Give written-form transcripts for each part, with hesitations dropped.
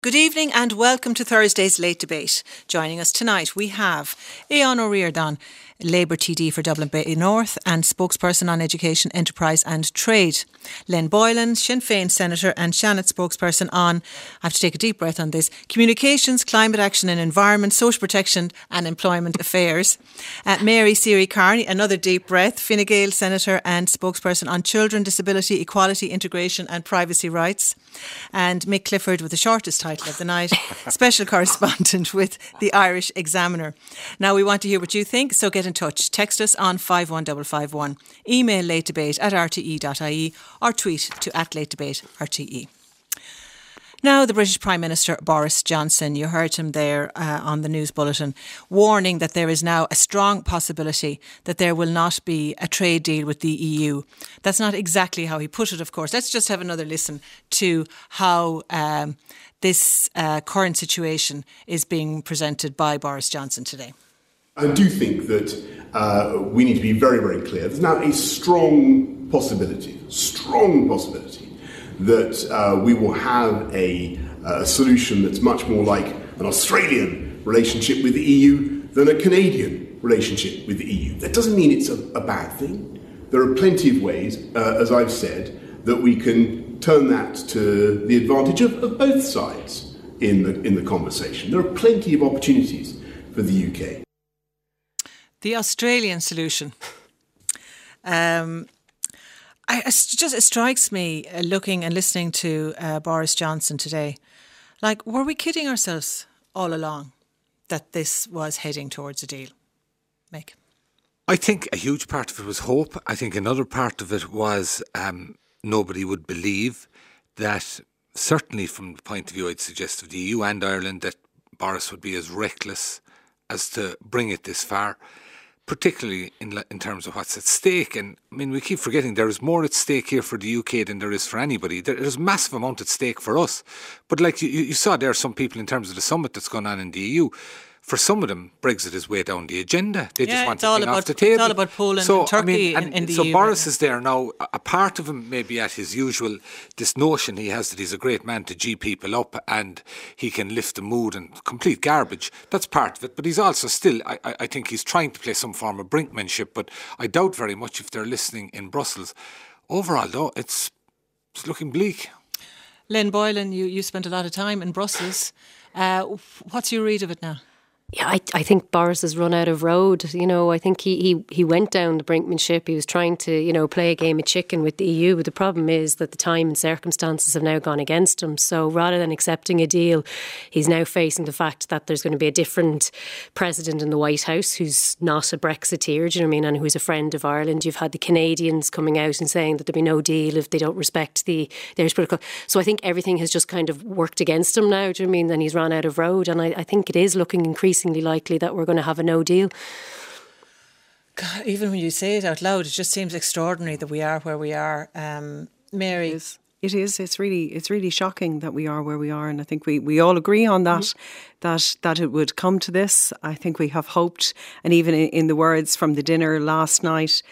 Good evening and welcome to Thursday's Late Debate. Joining us tonight we have Eoin O'Riordan, Labour TD for Dublin Bay North and spokesperson on education, enterprise and trade. Len Boylan, Sinn Féin Senator and Shannon spokesperson on, I have to take a deep breath on this, communications, climate action and environment, social protection and employment affairs. Mary Siri Carney, another deep breath, Fine Gael Senator and spokesperson on children, disability, equality, integration and privacy rights. And Mick Clifford with the shortest title of the night, special correspondent with the Irish Examiner. Now we want to hear what you think, so get in touch. Text us on 51551, email latetdebate@rte.ie or tweet to @latedebaterte. Now, the British Prime Minister Boris Johnson, you heard him there on the news bulletin, warning that there is now a strong possibility that there will not be a trade deal with the EU. That's not exactly how he put it, of course. Let's just have another listen to how this current situation is being presented by Boris Johnson today. I do think that we need to be very, very clear. There's now a strong possibility that we will have a solution that's much more like an Australian relationship with the EU than a Canadian relationship with the EU. That doesn't mean it's a bad thing. There are plenty of ways, as I've said, that we can turn that to the advantage of both sides in the conversation. There are plenty of opportunities for the UK. The Australian solution. It strikes me looking and listening to Boris Johnson today. Like, were we kidding ourselves all along that this was heading towards a deal? Mick? I think a huge part of it was hope. I think another part of it was nobody would believe that, certainly from the point of view I'd suggest of the EU and Ireland, that Boris would be as reckless as to bring it this far, particularly in terms of what's at stake. And I mean, we keep forgetting there is more at stake here for the UK than there is for anybody. There's a massive amount at stake for us. But like you saw there, some people in terms of the summit that's going on in the EU, for some of them, Brexit is way down the agenda. They just want to thing off the table. It's all about Poland and Turkey in the EU. So Boris is there now. A part of him may be at his usual, this notion he has that he's a great man to G people up and he can lift the mood and complete garbage. That's part of it. But he's also still, I think he's trying to play some form of brinkmanship. But I doubt very much if they're listening in Brussels. Overall, though, it's looking bleak. Len Boylan, you spent a lot of time in Brussels. What's your read of it now? Yeah, I think Boris has run out of road. You know, I think he went down the brinkmanship. He was trying to, play a game of chicken with the EU. But the problem is that the time and circumstances have now gone against him. So rather than accepting a deal, he's now facing the fact that there's going to be a different president in the White House who's not a Brexiteer, do you know what I mean, and who's a friend of Ireland. You've had the Canadians coming out and saying that there'll be no deal if they don't respect the Irish political. So I think everything has just kind of worked against him now, do you know what I mean? And he's run out of road. And I think it is looking increasingly likely that we're going to have a no deal. God, even when you say it out loud, it just seems extraordinary that we are where we are. Mary? It is. It's really shocking that we are where we are, and I think we all agree on that, that it would come to this. I think we have hoped, and even in the words from the dinner last night,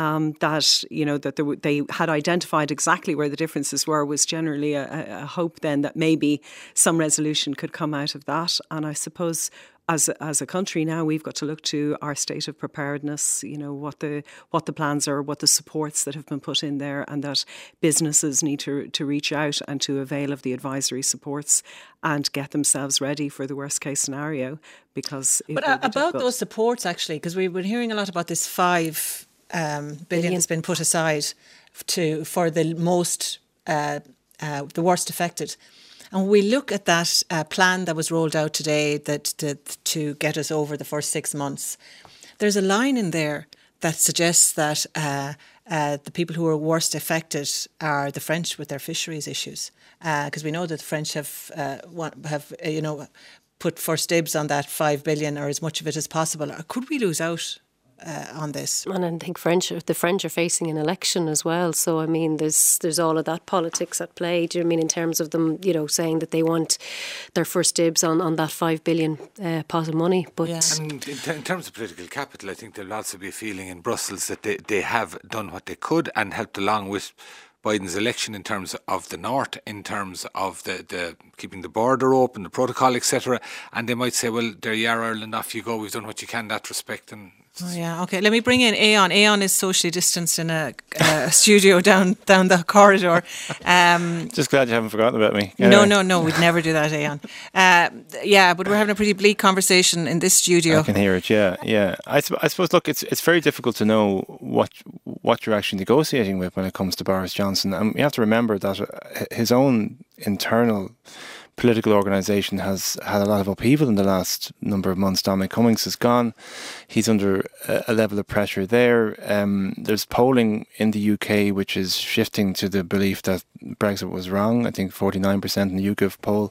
that they had identified exactly where the differences were, was generally a hope then that maybe some resolution could come out of that. And I suppose as a country now, we've got to look to our state of preparedness, what the plans are, what the supports that have been put in there, and that businesses need to reach out and to avail of the advisory supports and get themselves ready for the worst case scenario. Because about those supports, actually, because we've been hearing a lot about this $5 billion that's been put aside for the most the worst affected. And we look at that plan that was rolled out today to get us over the first 6 months. There's a line in there that suggests that the people who are worst affected are the French with their fisheries issues, because we know that the French have put first dibs on that $5 billion or as much of it as possible. Or could we lose out on this? And I think the French are facing an election as well. So, I mean, there's all of that politics at play. Do you know what I mean, in terms of them, saying that they want their first dibs on that $5 billion pot of money. But And in terms of political capital, I think there'll also be a feeling in Brussels that they have done what they could and helped along with Biden's election in terms of the North, in terms of the keeping the border open, the protocol, etc. And they might say, well, there you are, Ireland, off you go. We've done what you can in that respect. And oh, yeah, okay. Let me bring in Aon. Aon is socially distanced in a studio down the corridor. Just glad you haven't forgotten about me. No, we'd never do that, Aon. But we're having a pretty bleak conversation in this studio. I can hear it, yeah. I suppose, look, it's very difficult to know what you're actually negotiating with when it comes to Boris Johnson. And you have to remember that his own internal political organisation has had a lot of upheaval in the last number of months. Dominic Cummings is gone. He's under a level of pressure there. There's polling in the UK which is shifting to the belief that Brexit was wrong. I think 49% in the YouGov poll,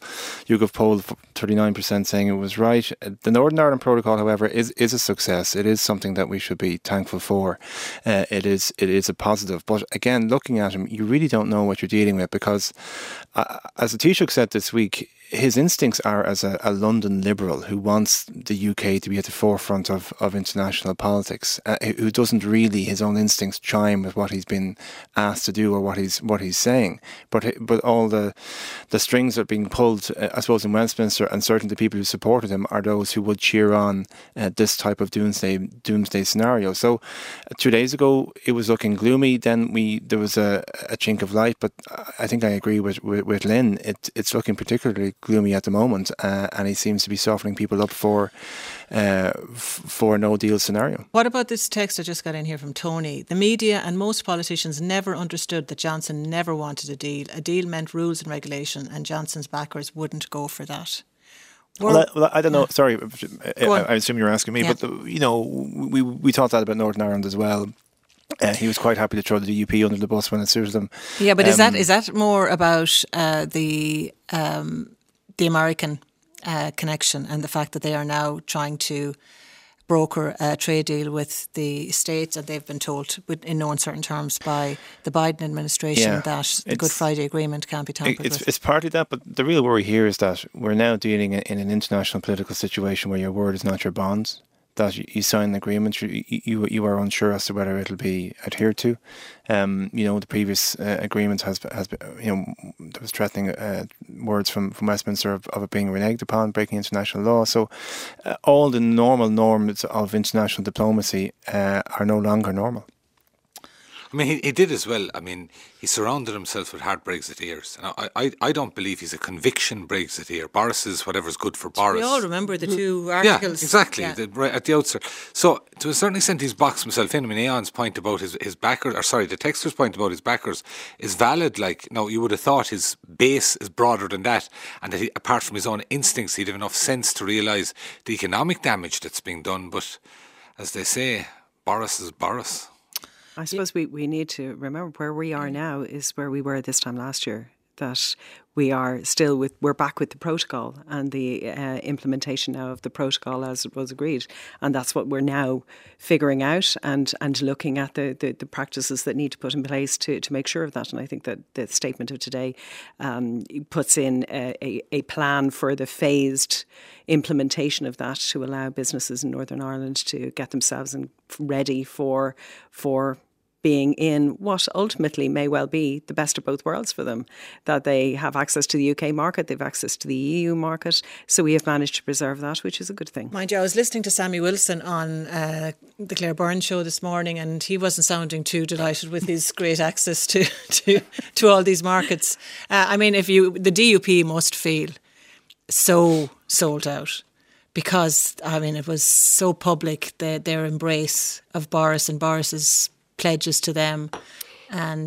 39% saying it was right. The Northern Ireland Protocol, however, is a success. It is something that we should be thankful for. It is a positive. But again, looking at him, you really don't know what you're dealing with, because as the Taoiseach said this week, his instincts are as a London liberal who wants the UK to be at the forefront of international politics, who doesn't really, his own instincts chime with what he's been asked to do or what he's saying. But all the strings that are being pulled, I suppose, in Westminster, and certainly the people who supported him are those who would cheer on this type of doomsday scenario. So 2 days ago it was looking gloomy. Then there was a chink of light. But I think I agree with Lynn. It's looking particularly gloomy at the moment, and he seems to be softening people up for a no-deal scenario. What about this text I just got in here from Tony? The media and most politicians never understood that Johnson never wanted a deal. A deal meant rules and regulation, and Johnson's backers wouldn't go for that. Well, I don't know. Sorry, I assume you're asking me, but we thought that about Northern Ireland as well. He was quite happy to throw the DUP under the bus when it suited him. Yeah, but is that more about the American connection and the fact that they are now trying to broker a trade deal with the States, and they've been told in no uncertain terms by the Biden administration that the Good Friday Agreement can't be tampered with? It's partly that, but the real worry here is that we're now dealing in an international political situation where your word is not your bond. That you sign an agreement, you are unsure as to whether it'll be adhered to. The previous agreement has been, there was threatening words from Westminster of it being reneged upon, breaking international law. So all the normal norms of international diplomacy are no longer normal. I mean, he did as well. I mean, he surrounded himself with hard Brexiteers. And I don't believe he's a conviction Brexiteer. Boris is whatever's good for Boris. We all remember the two articles. Yeah, exactly. Yeah. Right at the outset. So, to a certain extent, he's boxed himself in. I mean, Aon's point about his backers, the texter's point about his backers is valid. Like, no, you would have thought his base is broader than that, and that he, apart from his own instincts, he'd have enough sense to realise the economic damage that's being done. But, as they say, Boris is Boris. I suppose we need to remember where we are now is where we were this time last year, that we're back with the protocol and the implementation now of the protocol as it was agreed. And that's what we're now figuring out and looking at the practices that need to put in place to make sure of that. And I think that the statement of today puts in a plan for the phased implementation of that to allow businesses in Northern Ireland to get themselves ready for being in what ultimately may well be the best of both worlds for them, that they have access to the UK market, they've access to the EU market. So we have managed to preserve that, which is a good thing. Mind you, I was listening to Sammy Wilson on the Claire Byrne show this morning, and he wasn't sounding too delighted with his great access to all these markets. I mean, the DUP must feel so sold out, because, I mean, it was so public, their embrace of Boris and Boris's pledges to them, and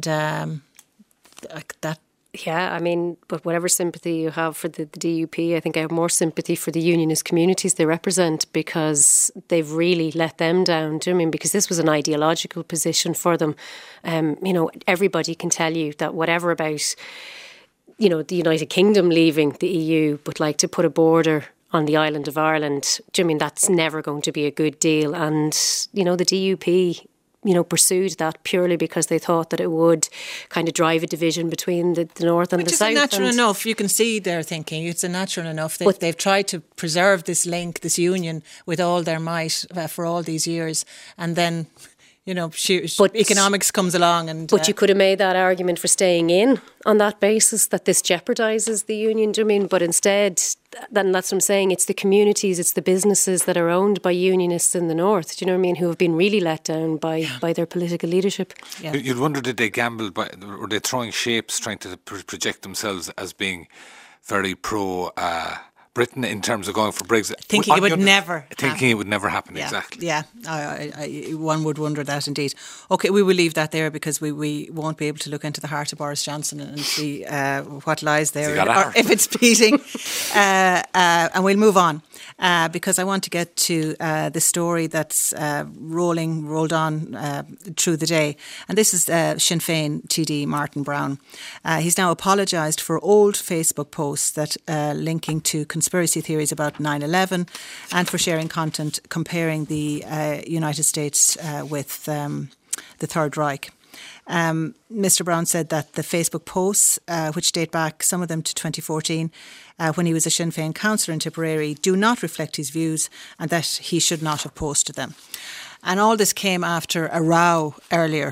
that. Yeah, I mean, but whatever sympathy you have for the DUP, I think I have more sympathy for the unionist communities they represent, because they've really let them down. Do you know what I mean? Because this was an ideological position for them. Everybody can tell you that whatever about, the United Kingdom leaving the EU, but like to put a border on the island of Ireland, do you know what I mean? That's never going to be a good deal. And, the DUP pursued that purely because they thought that it would kind of drive a division between the north and the south. Which is natural enough. You can see their thinking. It's a natural enough. They've tried to preserve this link, this union, with all their might for all these years. And then economics comes along and... But you could have made that argument for staying in on that basis, that this jeopardises the union. Do you mean? But instead, then that's what I'm saying, it's the communities, it's the businesses that are owned by unionists in the north, do you know what I mean, who have been really let down by their political leadership. Yeah. You'd wonder, did they gamble were they throwing shapes, trying to project themselves as being very pro Britain in terms of going for Brexit? Thinking it would never happen, exactly. Yeah, one would wonder that indeed. OK, we will leave that there because we won't be able to look into the heart of Boris Johnson and see what lies there, or if it's beating. And we'll move on because I want to get to the story that's rolled on through the day. And this is Sinn Féin TD Martin Brown. He's now apologised for old Facebook posts that linking to conspiracy theories about 9/11 and for sharing content comparing the United States with the Third Reich. Mr. Brown said that the Facebook posts, which date back, some of them to 2014, when he was a Sinn Féin councillor in Tipperary, do not reflect his views and that he should not have posted them. And all this came after a row earlier.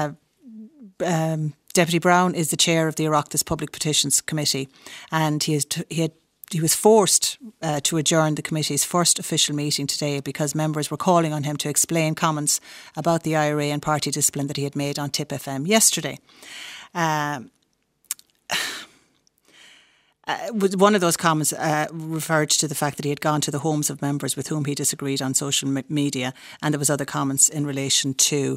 Deputy Brown is the chair of the Oireachtas Public Petitions Committee, and he was forced to adjourn the committee's first official meeting today because members were calling on him to explain comments about the IRA and party discipline that he had made on Tip FM yesterday. One of those comments referred to the fact that he had gone to the homes of members with whom he disagreed on social media, and there was other comments in relation to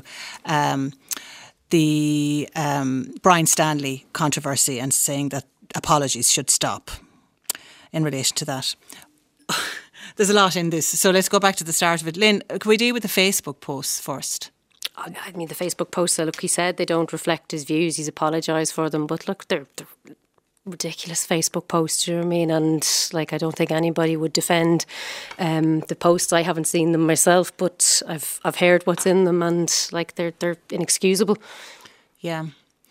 the Brian Stanley controversy and saying that apologies should stop in relation to that. There's a lot in this, so let's go back to the start of it. Lynn, can we deal with the Facebook posts first? I mean, the Facebook posts, look, he said they don't reflect his views. He's apologised for them, but look, they're ridiculous Facebook posts, do you know what I mean? And I don't think anybody would defend the posts. I haven't seen them myself, but I've heard what's in them, and they're inexcusable. Yeah.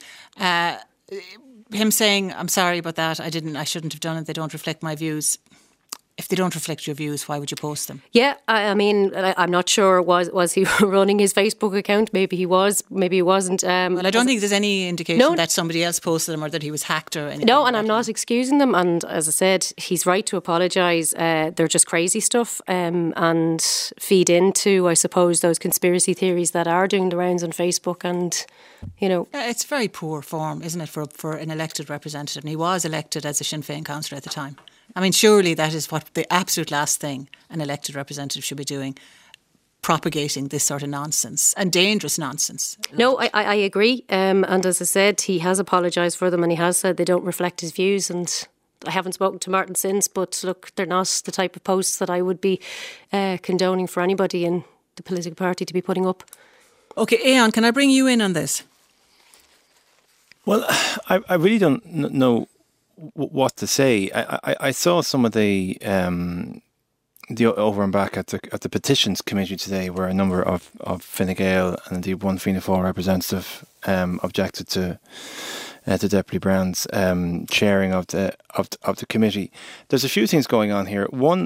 Him saying, I'm sorry about that, I shouldn't have done it, they don't reflect my views. If they don't reflect your views, why would you post them? Yeah, I mean, I'm not sure, was he running his Facebook account? Maybe he was, maybe he wasn't. Well, I don't think there's any indication that somebody else posted them or that he was hacked or anything. No, and I'm not excusing them, and as I said, he's right to apologise. They're just crazy stuff and feed into, I suppose, those conspiracy theories that are doing the rounds on Facebook, and it's very poor form, isn't it, for an elected representative? And he was elected as a Sinn Féin councillor at the time. I mean, surely that is what the absolute last thing an elected representative should be doing, propagating this sort of nonsense and dangerous nonsense. No, I agree. And as I said, he has apologised for them and he has said they don't reflect his views. And I haven't spoken to Martin since, but look, they're not the type of posts that I would be condoning for anybody in the political party to be putting up. OK, Aon, can I bring you in on this? Well, I really don't know what to say. I saw some of the over and back at the petitions committee today, where a number of Fine Gael and indeed one Fianna Fáil representative objected to Deputy Brown's chairing of the committee. There's a few things going on here. One,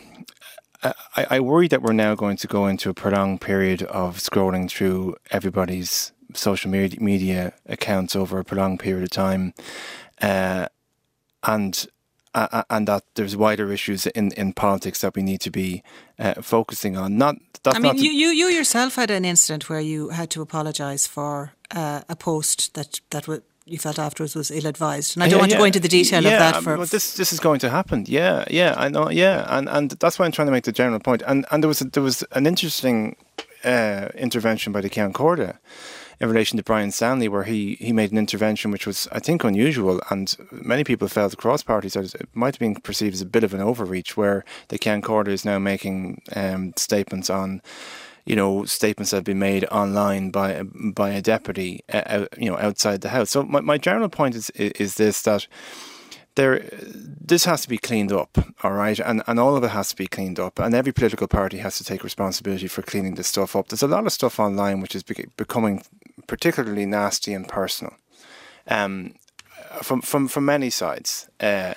I worry that we're now going to go into a prolonged period of scrolling through everybody's social media accounts over a prolonged period of time. And that there's wider issues in politics that we need to be focusing on. You yourself had an incident where you had to apologise for a post that you felt afterwards was ill-advised, and I don't want to go into the detail of that. Well, this is going to happen. Yeah, I know. Yeah, and that's why I'm trying to make the general point. And there was an interesting intervention by the Ceann Comhairle in relation to Brian Stanley, where he made an intervention which was, I think, unusual, and many people felt across parties that it might have been perceived as a bit of an overreach, where the Ceann Comhairle is now making statements on, statements that have been made online by a deputy, outside the House. So my general point is this, that this has to be cleaned up, all right? And all of it has to be cleaned up, and every political party has to take responsibility for cleaning this stuff up. There's a lot of stuff online which is becoming particularly nasty and personal, from many sides.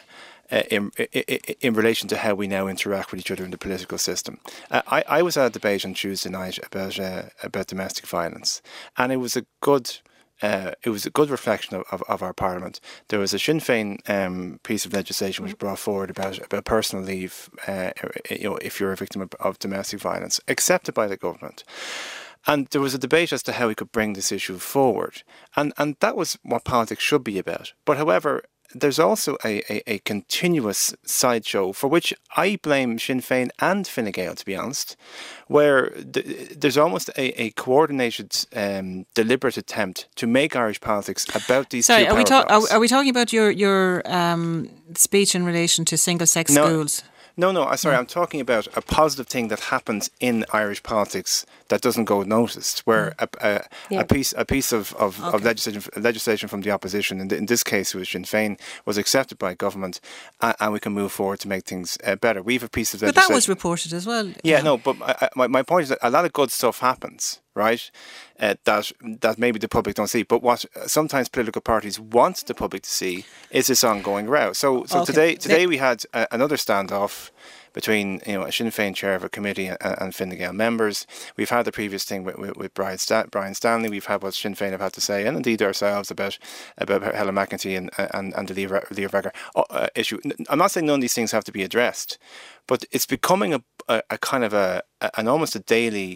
in relation to how we now interact with each other in the political system. I was at a debate on Tuesday night about domestic violence, and it was a good reflection of our Parliament. There was a Sinn Féin piece of legislation which brought forward about personal leave, if you're a victim of domestic violence, accepted by the government. And there was a debate as to how we could bring this issue forward. And that was what politics should be about. But however, there's also a continuous sideshow for which I blame Sinn Féin and Fine Gael, to be honest, where there's almost a coordinated, deliberate attempt to make Irish politics about these two power blocks. Are we talking about your speech in relation to single-sex schools? No, sorry, I'm talking about a positive thing that happens in Irish politics that doesn't go noticed, where a piece of legislation from the opposition, in this case it was Sinn Féin, was accepted by government, and we can move forward to make things better. We have a piece of legislation. But that was reported as well. Yeah, no, but my point is that a lot of good stuff happens, right? That maybe the public don't see. But what sometimes political parties want the public to see is this ongoing row. So today we had another standoff between a Sinn Féin chair of a committee and Fine Gael members. We've had the previous thing with Brian Stanley. We've had what Sinn Féin have had to say, and indeed ourselves about Helen McEntee and the Leo Varadkar issue. I'm not saying none of these things have to be addressed, but it's becoming a kind of an almost a daily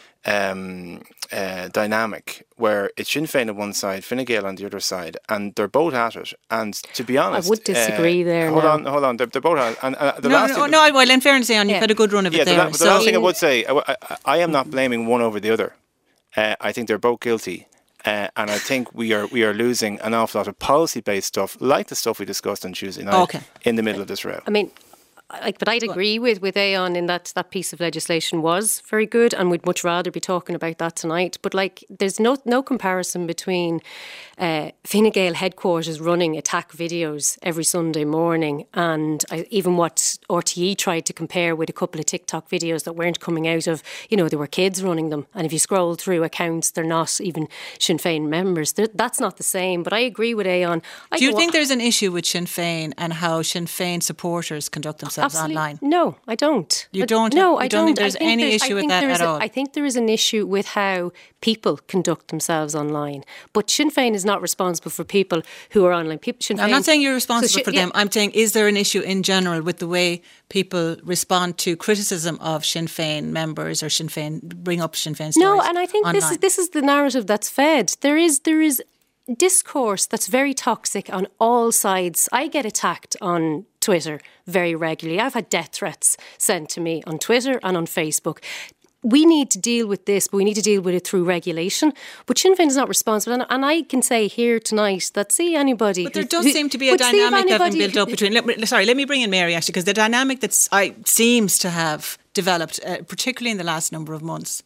dynamic where it's Sinn Féin on one side, Fine Gael on the other side, and they're both at it. And to be honest, I would disagree there. Hold on. They're both at it. And well, in fairness, Eoin, you've had a good run of it there. The last thing I would say, I am not blaming one over the other. I think they're both guilty. And I think we are losing an awful lot of policy-based stuff, like the stuff we discussed on Tuesday night, in the middle of this row. I mean, but I'd agree with Eoin in that piece of legislation was very good, and we'd much rather be talking about that tonight. But there's no comparison between Fine Gael headquarters running attack videos every Sunday morning, and even what RTE tried to compare with a couple of TikTok videos that weren't coming out of, there were kids running them. And if you scroll through accounts, they're not even Sinn Féin members. That's not the same. But I agree with Eoin. Do you think there's an issue with Sinn Féin and how Sinn Féin supporters conduct themselves online? No, I don't. You don't? No, I don't think there's any issue with that at all? I think there is an issue with how people conduct themselves online. But Sinn Féin is not responsible for people who are online. I'm not saying you're responsible for them. I'm saying, is there an issue in general with the way people respond to criticism of Sinn Féin members or bring up Sinn Féin stories? No, and I think online? this is the narrative that's fed. There is discourse that's very toxic on all sides. I get attacked on Twitter very regularly. I've had death threats sent to me on Twitter and on Facebook. We need to deal with this, but we need to deal with it through regulation. But Sinn Féin is not responsible. And I can say here tonight that anybody... But there does seem to be a dynamic that's been built up between... Let me bring in Mary, actually, because the dynamic that seems to have developed, particularly in the last number of months,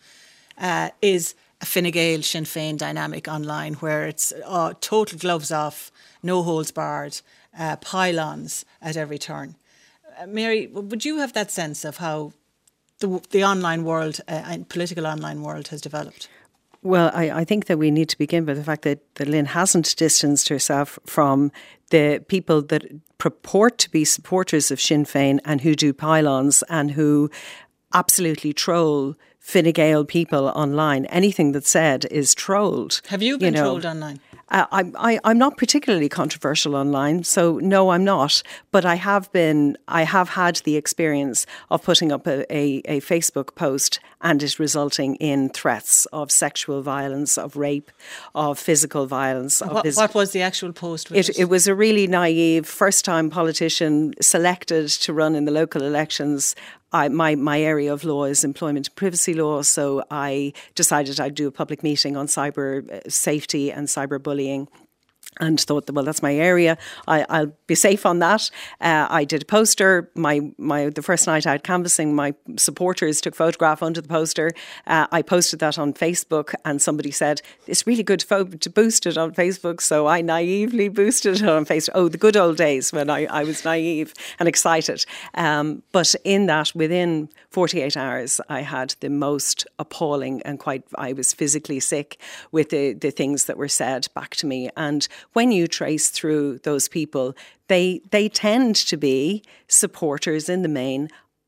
is a Fine Gael Sinn Féin dynamic online, where it's total gloves off, no holds barred, pylons at every turn. Mary, would you have that sense of how the online world and political online world has developed? Well, I think that we need to begin by the fact that Lynn hasn't distanced herself from the people that purport to be supporters of Sinn Féin and who do pylons and who absolutely troll Fine Gael people online. Anything that's said is trolled. Have you been trolled online? I'm not particularly controversial online, so no, I'm not. But I have had the experience of putting up a Facebook post and it resulting in threats of sexual violence, of rape, of physical violence. What was the actual post? It was a really naive first-time politician selected to run in the local elections. My area of law is employment and privacy law, so I decided I'd do a public meeting on cyber safety and cyberbullying. And thought, well, that's my area. I'll be safe on that. I did a poster. The first night out canvassing, my supporters took a photograph under the poster. I posted that on Facebook, and somebody said it's really good to boost it on Facebook. So I naively boosted it on Facebook. Oh, the good old days when I was naive and excited. But in that, within 48 hours, I had the most appalling and I was physically sick with the things that were said back to me. And when you trace through those people, they tend to be supporters in the main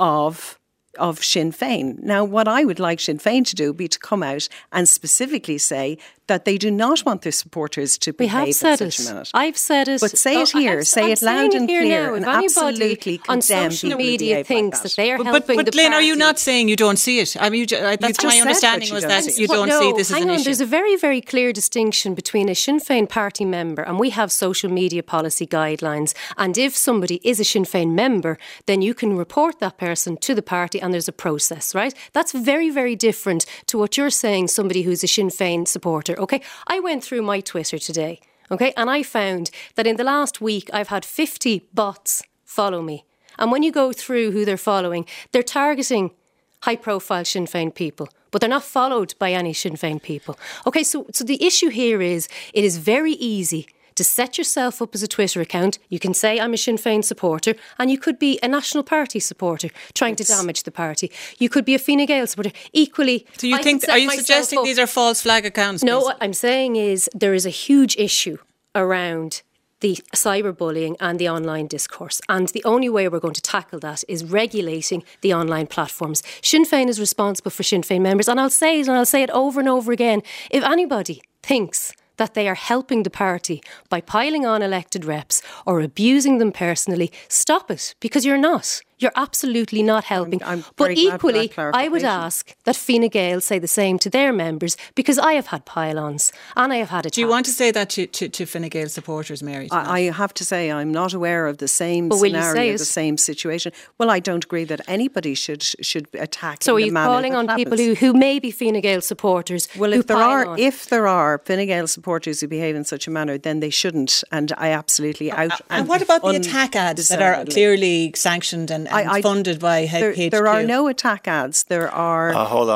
of Sinn Féin. Now, what I would like Sinn Féin to do be to come out and specifically say that they do not want their supporters to behave. We have said in such a manner. I've said it. But say it here. Say it loud and clear. And absolutely on condemn social people media thinks that they are helping but the Lynn, are you party. not saying you don't see it? I mean, that's my understanding was that you don't see this as an issue. There's a very, very clear distinction between a Sinn Féin party member, and we have social media policy guidelines. And if somebody is a Sinn Féin member, then you can report that person to the party, and there's a process, right? That's very, very different to what you're saying, somebody who's a Sinn Féin supporter. Okay, I went through my Twitter today, okay, and I found that in the last week I've had 50 bots follow me. And when you go through who they're following, they're targeting high-profile Sinn Féin people, but they're not followed by any Sinn Féin people. Okay, so the issue here is it is very easy to set yourself up as a Twitter account. You can say, I'm a Sinn Féin supporter, and you could be a National Party supporter trying to damage the party. You could be a Fine Gael supporter. Equally, do you think, are you suggesting these are false flag accounts? No, please? what I'm saying is there is a huge issue around the cyberbullying and the online discourse. And the only way we're going to tackle that is regulating the online platforms. Sinn Féin is responsible for Sinn Féin members. And I'll say it over and over again. If anybody thinks that they are helping the party by piling on elected reps or abusing them personally, stop it, because you're not. You're absolutely not helping. But equally, I would ask that Fine Gael say the same to their members, because I have had pile-ons and I have had attacks. Do you want to say that to Fine Gael supporters, Mary? I have to say I'm not aware of the same scenario, the same situation. Well, I don't agree that anybody should attack. So are you calling on people who may be Fine Gael supporters? Well, if there are Fine Gael supporters who behave in such a manner, then they shouldn't. And I absolutely out. And what about the attack ads that are clearly sanctioned and funded by HQ? There are no attack ads. There are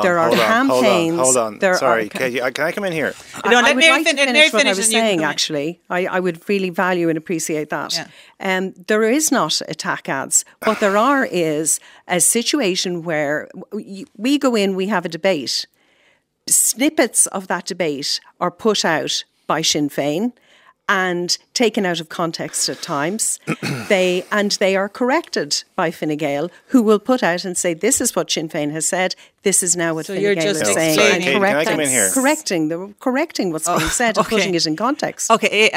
campaigns. Hold on. Sorry, Katie, can I come in here? Let me finish what I was saying, actually. I would really value and appreciate that. Yeah. There is not attack ads. What there are is a situation where we go in, we have a debate. Snippets of that debate are put out by Sinn Féin and taken out of context at times. They are corrected by Fine Gael, who will put out and say, this is what Sinn Féin has said, this is now what Fine Gael is saying. Sorry, Kate, can I come in here? Correcting what's being said and putting it in context. Okay,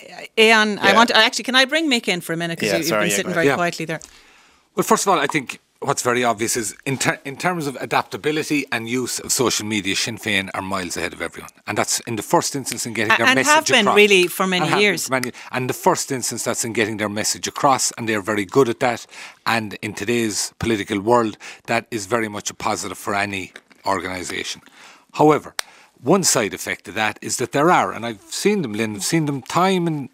Éan, can I bring Mick in for a minute, because you've been sitting very quietly there. Well, first of all, I think what's very obvious is in terms of adaptability and use of social media, Sinn Féin are miles ahead of everyone. And that's in the first instance in getting their message across. And have been really for many years. And the first instance, that's in getting their message across, and they're very good at that. And in today's political world, that is very much a positive for any organisation. However, one side effect of that is that there are, and I've seen them, Lynn, I've seen them time and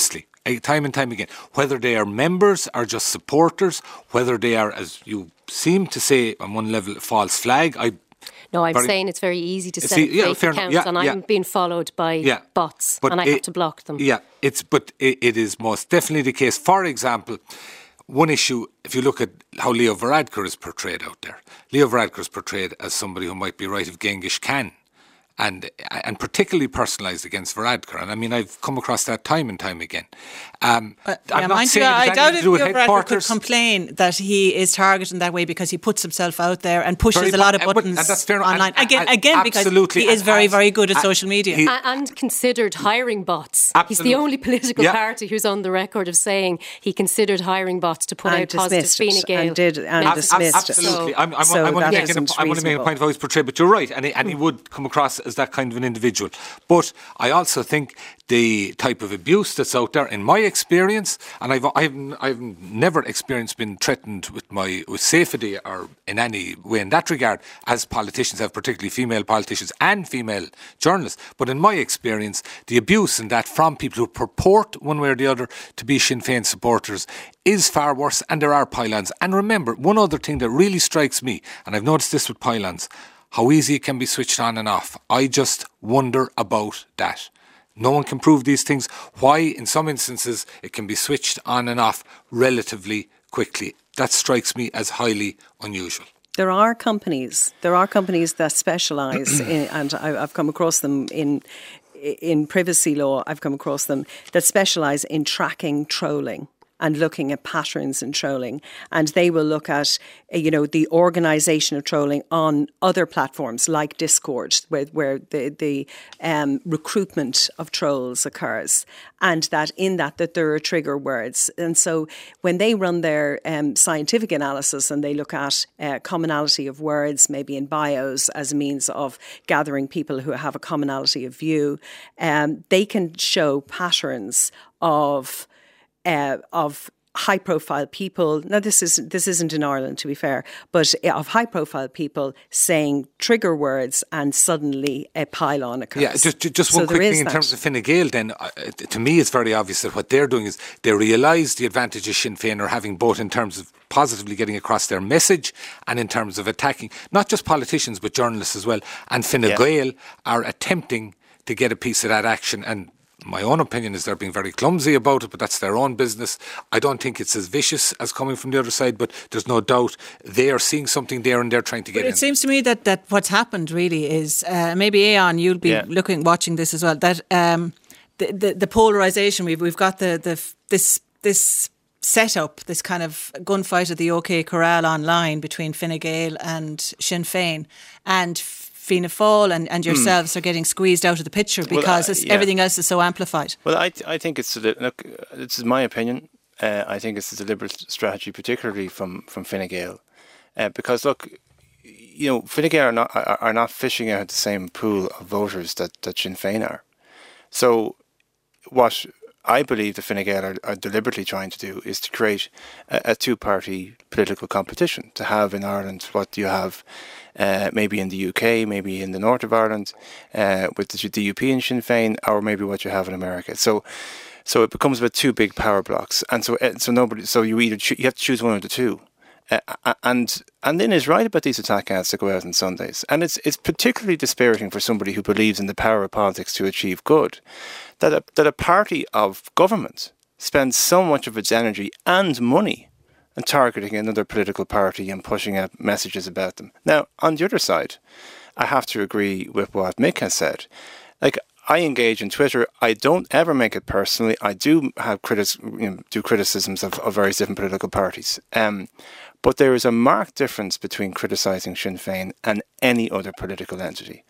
time again, whether they are members or just supporters, whether they are, as you seem to say on one level, a false flag. I'm saying it's very easy to set up fake accounts, and I'm being followed by bots, and I have to block them. But it is most definitely the case. For example, one issue, if you look at how Leo Varadkar is portrayed out there, Leo Varadkar is portrayed as somebody who might be right of Genghis Khan. And particularly personalised against Varadkar. And I mean, I've come across that time and time again. I'm not saying I doubt if Varadkar could complain that he is targeted in that way, because he puts himself out there and pushes a lot of buttons online. Again, because he is very, very good at social media. And considered hiring bots. Absolutely. He's the only political party who's on the record of saying he considered hiring bots to put out positive Fine Gael. And dismissed it. Absolutely. I want to make a point of how he's portrayed, but you're right. And he would come across as that kind of an individual. But I also think the type of abuse that's out there, in my experience, and I've never experienced being threatened with safety or in any way in that regard, as politicians have, particularly female politicians and female journalists. But in my experience, the abuse and that from people who purport one way or the other to be Sinn Féin supporters is far worse, and there are pile-ons. And remember, one other thing that really strikes me, and I've noticed this with pile-ons, how easy it can be switched on and off. I just wonder about that. No one can prove these things. Why, in some instances, it can be switched on and off relatively quickly. That strikes me as highly unusual. There are companies that specialise in, and I've come across them in privacy law, I've come across them, that specialise in tracking trolling and looking at patterns in trolling. And they will look at, the organisation of trolling on other platforms like Discord, where the recruitment of trolls occurs. And that there are trigger words. And so when they run their scientific analysis and they look at commonality of words, maybe in bios as a means of gathering people who have a commonality of view, they can show patterns of high-profile people. Now, this isn't in Ireland, to be fair, but of high-profile people saying trigger words, and suddenly a pylon occurs. Yeah, just one quick thing in terms of Fine Gael. Then, to me, it's very obvious that what they're doing is they realise the advantages Sinn Féin are having, both in terms of positively getting across their message and in terms of attacking not just politicians but journalists as well. And Fine Gael are attempting to get a piece of that action. And my own opinion is they're being very clumsy about it, but that's their own business. I don't think it's as vicious as coming from the other side, but there's no doubt they are seeing something there and they're trying to get in. It seems to me that what's happened really is, maybe Aon, you'll be watching this as well, that the polarisation, we've got this setup, this kind of gunfight at the OK Corral online between Fine Gael and Sinn Féin, and Fianna Fáil and yourselves are getting squeezed out of the picture because everything else is so amplified. Well, I think it's this is my opinion. I think it's a deliberate strategy, particularly from Fine Gael, because look, Fine Gael are not fishing out the same pool of voters that Sinn Féin are. So, what I believe the Fine Gael are deliberately trying to do is to create a two-party political competition, to have in Ireland what you have maybe in the UK, maybe in the north of Ireland with the DUP and Sinn Féin, or maybe what you have in America. So it becomes about two big power blocks, and so you you have to choose one of the two. And Lynn is right about these attack ads that go out on Sundays, and it's particularly dispiriting for somebody who believes in the power of politics to achieve good, that a party of government spends so much of its energy and money on targeting another political party and pushing out messages about them. Now, on the other side, I have to agree with what Mick has said. Like, I engage in Twitter. I don't ever make it personally. I do have criticisms of various different political parties. But there is a marked difference between criticising Sinn Féin and any other political entity.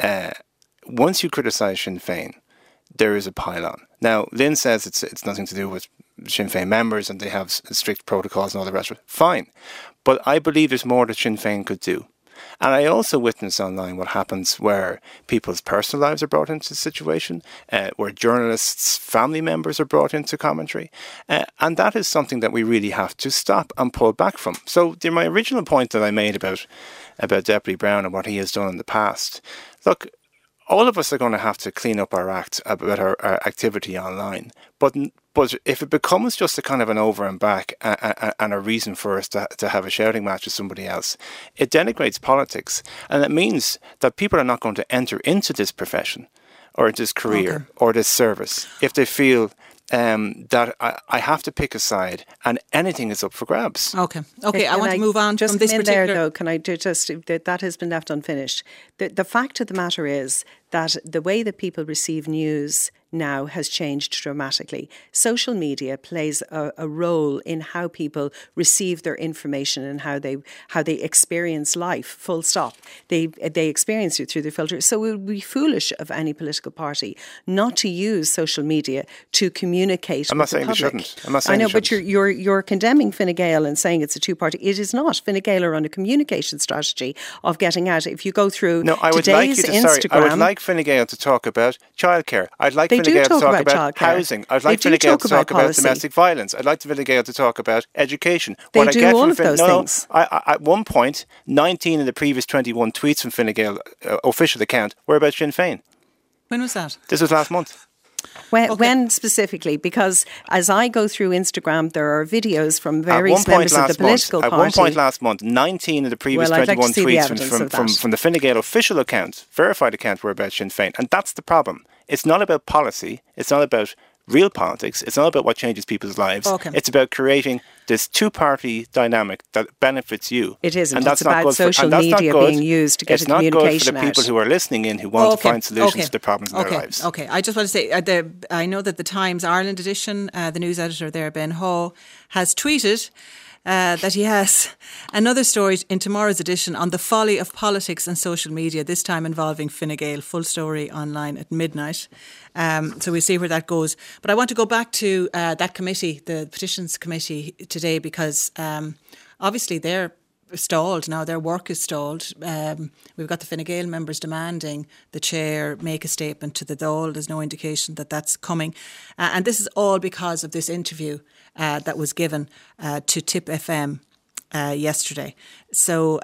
Once you criticise Sinn Féin, there is a pylon. Now, Lynn says it's nothing to do with Sinn Féin members and they have strict protocols and all the rest of it. Fine. But I believe there's more that Sinn Féin could do. And I also witness online what happens where people's personal lives are brought into the situation, where journalists' family members are brought into commentary. And that is something that we really have to stop and pull back from. So my original point that I made about Deputy Brown and what he has done in the past, look, all of us are going to have to clean up our act about our activity online. But if it becomes just a kind of an over and back and a reason for us to have a shouting match with somebody else, it denigrates politics. And it means that people are not going to enter into this profession or this career or this service if they feel that I have to pick a side and anything is up for grabs. Okay. I want to move on just from this particular... there, though, can I just... That has been left unfinished. The fact of the matter is that the way that people receive news now has changed dramatically. Social media plays a role in how people receive their information and how they experience life, full stop. They experience it through the filter. So it would be foolish of any political party not to use social media to communicate with the public. I'm not saying they shouldn't. I'm not saying I know, but you're condemning Fine Gael and saying it's a two-party. It is not. Fine Gael are on a communication strategy of getting out. If you go through today's Instagram... I would like Fine Gael to talk about childcare. I'd like Fine Gael to talk about housing. I'd like Fine Gael to talk about domestic violence. I'd like Fine Gael to talk about education. They do all of those things. At one point, 19 of the previous 21 tweets from Fine Gael official account were about Sinn Féin. When was that? This was last month. When specifically? Because as I go through Instagram, there are videos from various members of the political party. At one point last month, 19 of the previous 21 tweets from the Fine Gael official account, verified account, were about Sinn Féin. And that's the problem. It's not about policy. It's not about real politics. It's not about what changes people's lives. Okay. It's about creating this two-party dynamic that benefits you. It isn't. And that's it's not about good social media being used to get it's a communication not good for the out. people who are listening in, who want to find solutions to the problems in their lives. Okay, I just want to say, I know that the Times Ireland edition, the news editor there, Ben Haw, has tweeted that he has another story in tomorrow's edition on the folly of politics and social media, this time involving Fine Gael. Full story online at midnight. So we'll see where that goes. But I want to go back to that committee, the Petitions Committee today, because obviously they're stalled now. Their work is stalled. We've got the Fine Gael members demanding the chair make a statement to the Dáil. There's no indication that that's coming. And this is all because of this interview that was given to Tip FM yesterday. So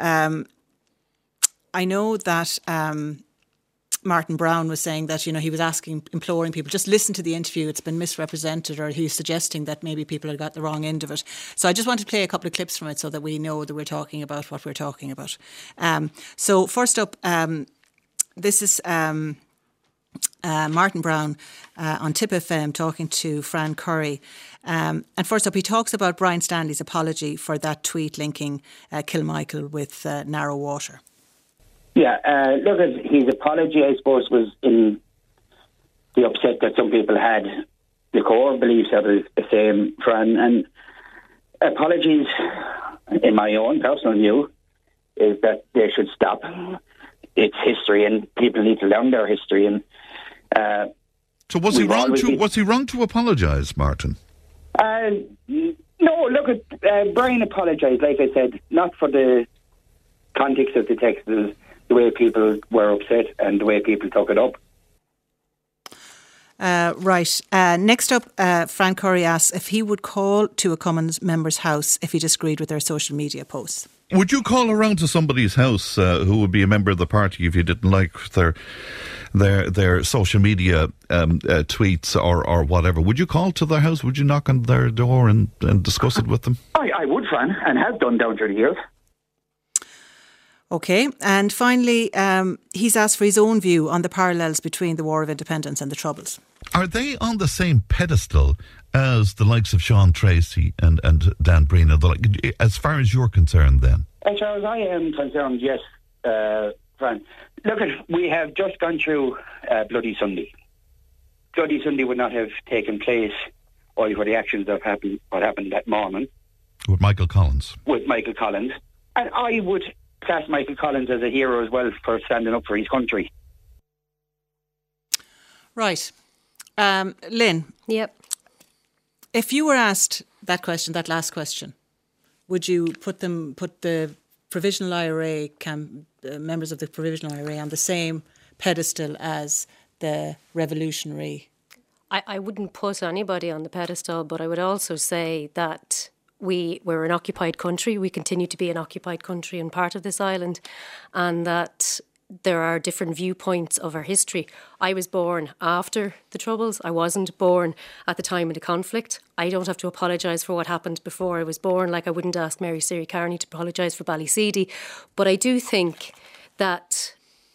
I know that Martin Brown was saying that, he was imploring people, just listen to the interview, it's been misrepresented, or he's suggesting that maybe people had got the wrong end of it. So I just want to play a couple of clips from it so that we know that we're talking about what we're talking about. So first up, this is Martin Brown on Tip FM talking to Fran Curry. And first up, he talks about Brian Stanley's apology for that tweet linking Kilmichael with Narrow Water. Yeah, look, his apology, I suppose, was in the upset that some people had. The core beliefs are the same, Fran. And apologies, in my own personal view, is that they should stop. It's history, and people need to learn their history. And so, was he wrong to apologise, Martin? No. Look, Brian apologised, like I said, not for the context of the text, the way people were upset and the way people took it up. Right. Next up, Fran Curry asks if he would call to a Cummins member's house if he disagreed with their social media posts. Would you call around to somebody's house who would be a member of the party if you didn't like their social media tweets or whatever? Would you call to their house? Would you knock on their door and discuss it with them? I would, Fran, and have done down through the years. Okay, and finally, he's asked for his own view on the parallels between the War of Independence and the Troubles. Are they on the same pedestal as the likes of Sean Tracy and Dan Breen? As far as you're concerned, then? As far as I am concerned, yes, Fran. Look, we have just gone through Bloody Sunday. Bloody Sunday would not have taken place only for the actions that happened, what happened that morning. With Michael Collins. And I would class Michael Collins as a hero as well for standing up for his country. Right. Lynn. Yep. If you were asked that question, that last question, would you put the Provisional IRA members of the Provisional IRA on the same pedestal as the revolutionary? I wouldn't put anybody on the pedestal, but I would also say that we're an occupied country. We continue to be an occupied country and part of this island, and that there are different viewpoints of our history. I was born after the Troubles. I wasn't born at the time of the conflict. I don't have to apologise for what happened before I was born, like I wouldn't ask Mary Siri Carney to apologise for Ballyseedy. But I do think that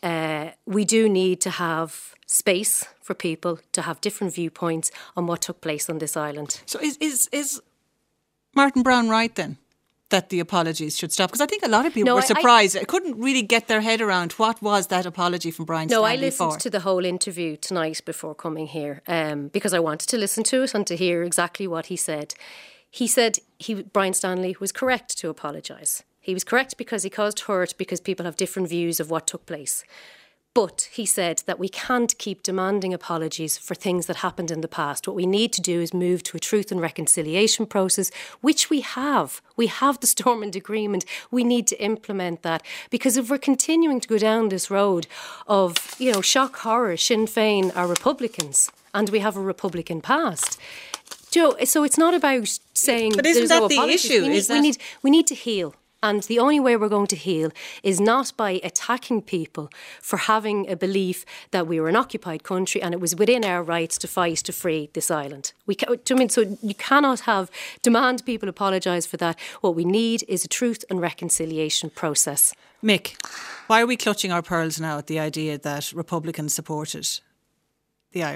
we do need to have space for people to have different viewpoints on what took place on this island. So is Martin Brown right then, that the apologies should stop? Because I think a lot of people were surprised. I couldn't really get their head around what was that apology from Brian Stanley for. No, I listened to the whole interview tonight before coming here because I wanted to listen to it and to hear exactly what he said. He said Brian Stanley was correct to apologise. He was correct because he caused hurt because people have different views of what took place. But he said that we can't keep demanding apologies for things that happened in the past. What we need to do is move to a truth and reconciliation process, which we have. We have the Stormont Agreement. We need to implement that. Because if we're continuing to go down this road of, shock horror, Sinn Féin are Republicans and we have a Republican past. So it's not about saying but isn't there's that no the issue? We need to heal. And the only way we're going to heal is not by attacking people for having a belief that we were an occupied country and it was within our rights to fight to free this island. So you cannot demand people apologise for that. What we need is a truth and reconciliation process. Mick, why are we clutching our pearls now at the idea that Republicans supported the IRA?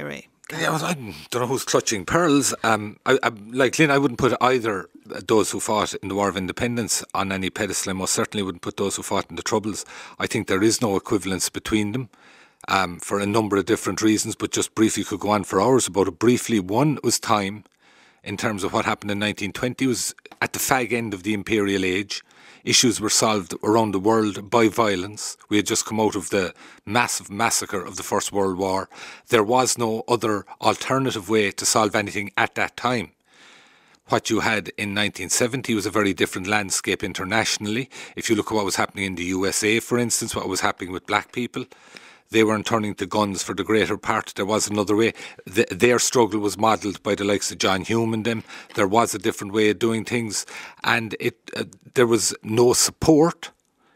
Yeah, I don't know who's clutching pearls. Like Lynn, I wouldn't put either those who fought in the War of Independence on any pedestal. I most certainly wouldn't put those who fought in the Troubles. I think there is no equivalence between them for a number of different reasons, but just briefly could go on for hours about it. Briefly, one was time in terms of what happened in 1920. It was at the fag end of the imperial age. Issues were solved around the world by violence. We had just come out of the massive massacre of the First World War. There was no other alternative way to solve anything at that time. What you had in 1970 was a very different landscape internationally. If you look at what was happening in the USA, for instance, what was happening with black people, they weren't turning to guns for the greater part. There was another way. Their struggle was modelled by the likes of John Hume and them. There was a different way of doing things. And there was no support,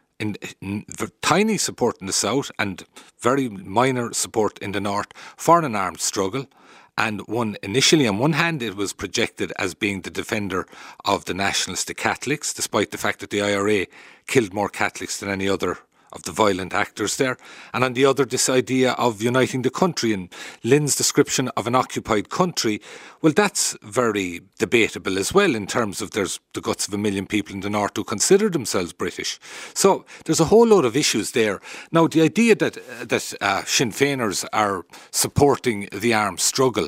tiny support in the south and very minor support in the north for an armed struggle. And initially, on one hand, it was projected as being the defender of the nationalists, the Catholics, despite the fact that the IRA killed more Catholics than any other of the violent actors there. And on the other, this idea of uniting the country, and Lynn's description of an occupied country, well, that's very debatable as well, in terms of there's the guts of 1 million people in the north who consider themselves British. So there's a whole load of issues there. Now, the idea that Sinn Féiners are supporting the armed struggle,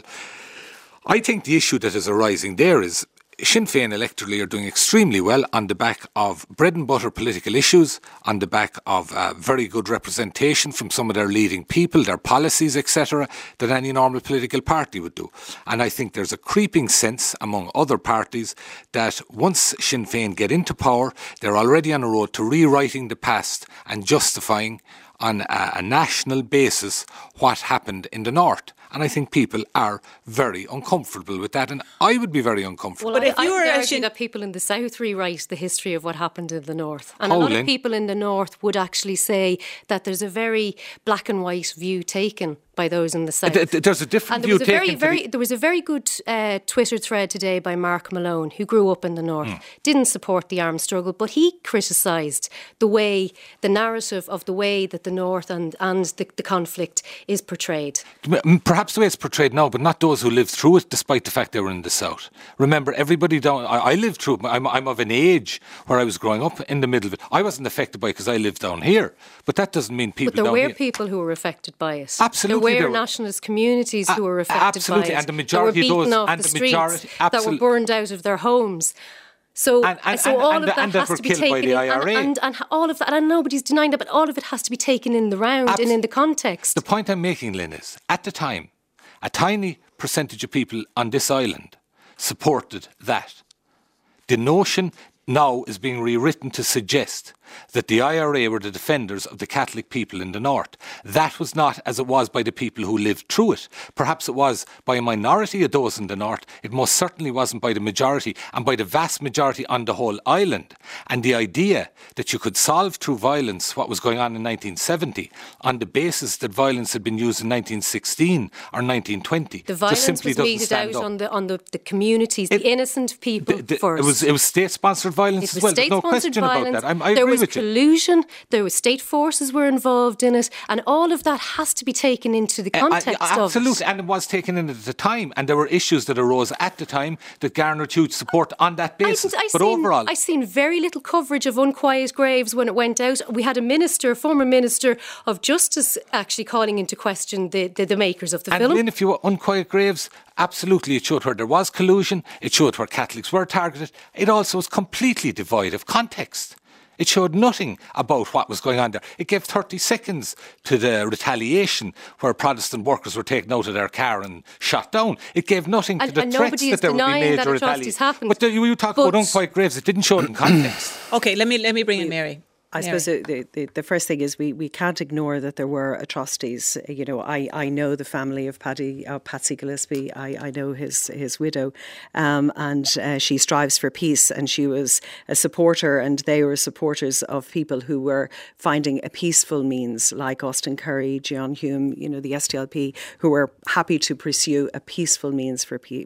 I think the issue that is arising there is Sinn Féin electorally are doing extremely well on the back of bread and butter political issues, on the back of very good representation from some of their leading people, their policies, etc., that any normal political party would do. And I think there's a creeping sense among other parties that once Sinn Féin get into power, they're already on a road to rewriting the past and justifying on a national basis what happened in the north. And I think people are very uncomfortable with that, and I would be very uncomfortable. Well, but if you were argue that people in the south rewrite the history of what happened in the north, and a lot of people in the north would actually say that there's a very black and white view taken by those in the south. There's a different view taken. There was a very good Twitter thread today by Mark Malone, who grew up in the north, didn't support the armed struggle, but he criticised the narrative of the way that the north and the conflict is portrayed. Perhaps the way it's portrayed now, but not those who lived through it, despite the fact they were in the south. Remember, everybody down. I lived through it. I'm of an age where I was growing up in the middle of it. I wasn't affected by it because I lived down here, but that doesn't mean people. But there were people who were affected by it. Absolutely. There were nationalist communities who were affected by it. And the majority that were beaten of those, off the streets, that were burned out of their homes. So all of that has to be taken in, and all of that, and nobody's denying that, but all of it has to be taken in the round and in the context. The point I'm making, Lynn, is at the time, a tiny percentage of people on this island supported that. The notion now is being rewritten to suggest that the IRA were the defenders of the Catholic people in the north. That was not as it was by the people who lived through it. Perhaps it was by a minority of those in the north. It most certainly wasn't by the majority, and by the vast majority on the whole island. And the idea that you could solve through violence what was going on in 1970 on the basis that violence had been used in 1916 or 1920 the violence just simply was doesn't meted stand out up. on the communities, the innocent people first. It was state-sponsored violence as well. There's no question about that. I agree with you. Collusion, there was state forces were involved in it, and all of that has to be taken into the context of it. Absolutely, and it was taken in at the time, and there were issues that arose at the time that garnered huge support on that basis. Overall, I've seen very little coverage of Unquiet Graves when it went out. We had a former Minister of Justice, actually calling into question the makers of the film. And then if you were Unquiet Graves, absolutely it showed where there was collusion, it showed where Catholics were targeted. It also was completely devoid of context. It showed nothing about what was going on there. It gave 30 seconds to the retaliation where Protestant workers were taken out of their car and shot down. It gave nothing to the threats that there would be major retaliation. But you talk about Unquiet Graves, it didn't show it in context. OK, let me bring in Mary. I suppose the first thing is we can't ignore that there were atrocities. You know, I know the family of Patsy Gillespie. I know his widow, and she strives for peace, and she was a supporter, and they were supporters of people who were finding a peaceful means, like Austin Curry, John Hume, you know, the SDLP, who were happy to pursue a peaceful means for peace.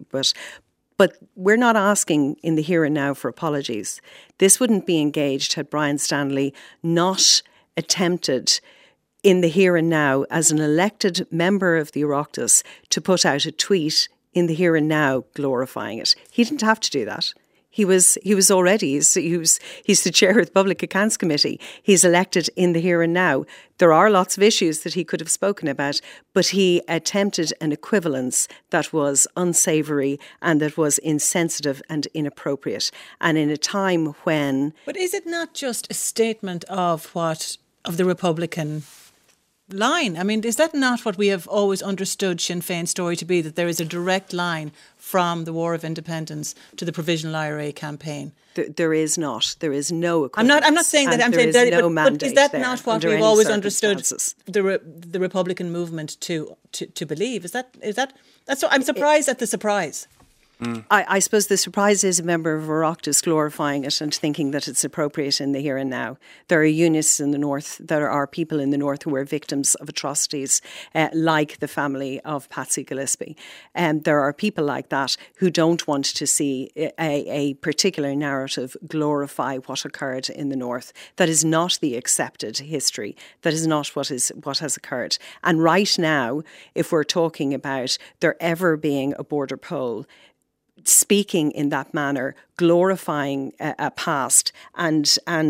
But we're not asking in the here and now for apologies. This wouldn't be engaged had Brian Stanley not attempted in the here and now as an elected member of the Oireachtas to put out a tweet in the here and now glorifying it. He didn't have to do that. He was already, he's the chair of the Public Accounts Committee. He's elected in the here and now. There are lots of issues that he could have spoken about, but he attempted an equivalence that was unsavoury and that was insensitive and inappropriate. And in a time when... But is it not just a statement of the Republican line? I mean, is that not what we have always understood Sinn Féin's story to be, that there is a direct line from the War of Independence to the Provisional IRA campaign? There is not. There is no equivalence. I'm not saying that. I'm saying there is no but mandate. Is that not what we've always understood the Republican movement to believe? Is that that's what I'm surprised at the surprise. I suppose the surprise is a member of Oireachtas glorifying it and thinking that it's appropriate in the here and now. There are unionists in the north, there are people in the north who are victims of atrocities, like the family of Patsy Gillespie. There are people like that who don't want to see a particular narrative glorify what occurred in the north. That is not the accepted history. That is not what has occurred. And right now, if we're talking about there ever being a border poll, speaking in that manner, glorifying a past, and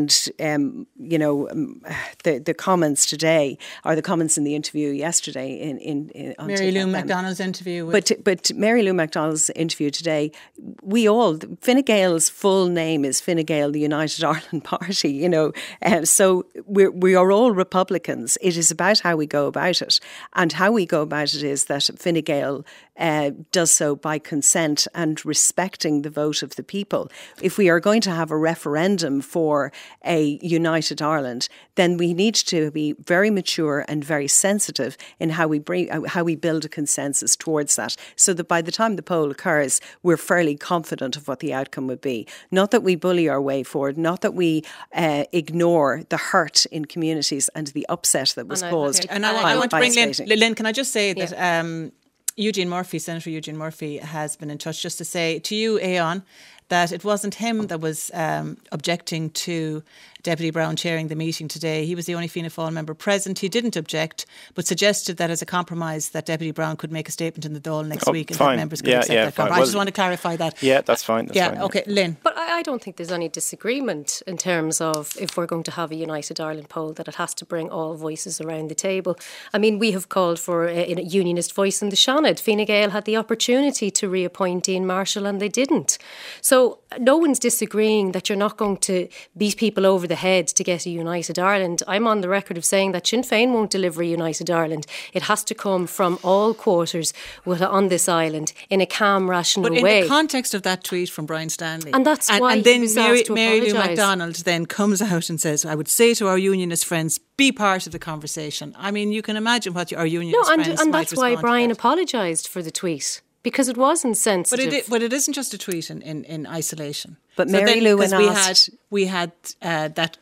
the comments today, or the comments in the interview yesterday in Mary Lou McDonald's interview. But Mary Lou McDonald's interview today, Fine Gael's full name is Fine Gael, the United Ireland Party. So we are all Republicans. It is about how we go about it, and how we go about it is that Fine Gael does so by consent and respecting the vote of the people. If we are going to have a referendum for a united Ireland, then we need to be very mature and very sensitive in how we build a consensus towards that, so that by the time the poll occurs, we're fairly confident of what the outcome would be. Not that we bully our way forward, not that we ignore the hurt in communities and the upset that was caused. I want to bring Lynn. Can I just say that Senator Eugene Murphy has been in touch just to say to you, Aodhán, that it wasn't him that was objecting to Deputy Brown chairing the meeting today. He was the only Fianna Fáil member present. He didn't object, but suggested that as a compromise that Deputy Brown could make a statement in the Dáil next week and that members could accept that compromise. I just want to clarify that. Yeah, that's fine. Okay, Lynn. But I don't think there's any disagreement in terms of if we're going to have a United Ireland poll, that it has to bring all voices around the table. I mean, we have called for a unionist voice in the Seanad. Fine Gael had the opportunity to reappoint Dean Marshall and they didn't. So no one's disagreeing that you're not going to beat people over the head to get a united Ireland. I'm on the record of saying that Sinn Féin won't deliver a united Ireland. It has to come from all quarters on this island in a calm, rational way. But in the context of that tweet from Brian Stanley, and that's why and then he was asked to Mary Lou apologise. McDonald then comes out and says, "I would say to our unionist friends, be part of the conversation." I mean, you can imagine what our unionist friends might respond to. And that's why Brian apologised for the tweet. Because it was insensitive. But it isn't just a tweet in isolation. But Mary Lou asked... We had that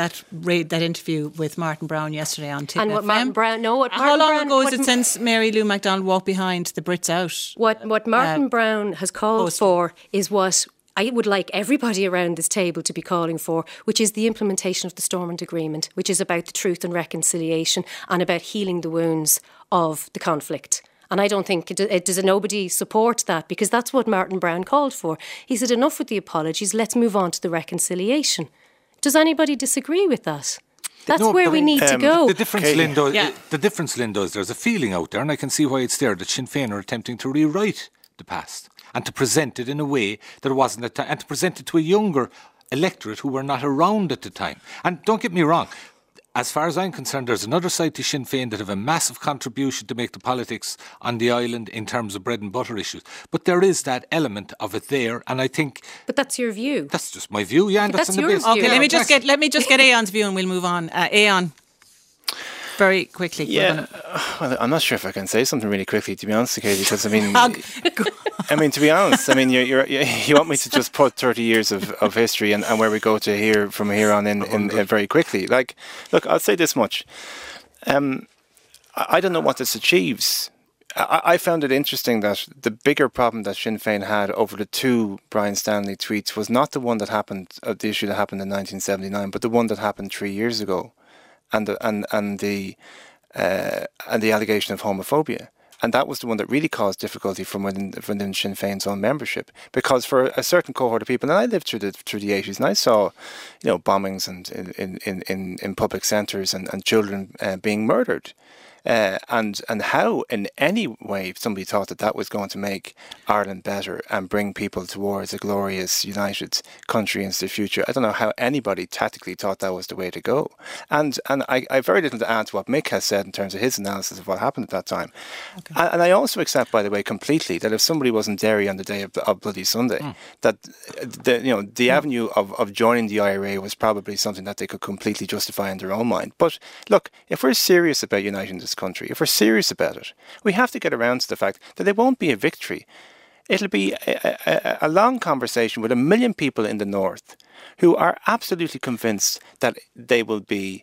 interview with Martin Brown yesterday on TIP and what FM. Martin Brown... How long ago is it since Mary Lou McDonald walked behind the Brits out? What Martin Brown has called for is what I would like everybody around this table to be calling for, which is the implementation of the Stormont Agreement, which is about the truth and reconciliation and about healing the wounds of the conflict. And I don't think, does nobody support that? Because that's what Martin Brown called for. He said, enough with the apologies, let's move on to the reconciliation. Does anybody disagree with that? That's where we need to go. The difference, Lindo, is there's a feeling out there, and I can see why it's there, that Sinn Féin are attempting to rewrite the past and to present it in a way that wasn't, and to present it to a younger electorate who were not around at the time. And don't get me wrong, as far as I'm concerned, there's another side to Sinn Féin that have a massive contribution to make the politics on the island in terms of bread and butter issues. But there is that element of it there, and I think... But that's your view. That's just my view, yeah, and that's your view. Okay, let me just get Aodhán's view and we'll move on. Aodhán, very quickly. Yeah, well, I'm not sure if I can say something really quickly, to be honest, Katie, because I mean... to be honest, I mean, you want me to just put 30 years of history and where we go to from here on in very quickly. Like, look, I'll say this much. I don't know what this achieves. I found it interesting that the bigger problem that Sinn Féin had over the two Brian Stanley tweets was not the one that happened, the issue that happened in 1979, but the one that happened 3 years ago. and the allegation of homophobia. And that was the one that really caused difficulty from within Sinn Féin's own membership, because for a certain cohort of people, and I lived through the 80s, and I saw, bombings and in public centres and children being murdered. And how in any way somebody thought that was going to make Ireland better and bring people towards a glorious united country into the future. I don't know how anybody tactically thought that was the way to go. And I have very little to add to what Mick has said in terms of his analysis of what happened at that time. Okay. And I also accept, by the way, completely that if somebody was in Derry on the day of Bloody Sunday, that the avenue of joining the IRA was probably something that they could completely justify in their own mind. But look, if we're serious about uniting this country, if we're serious about it, we have to get around to the fact that it won't be a victory. It'll be a long conversation with 1 million people in the north who are absolutely convinced that they will be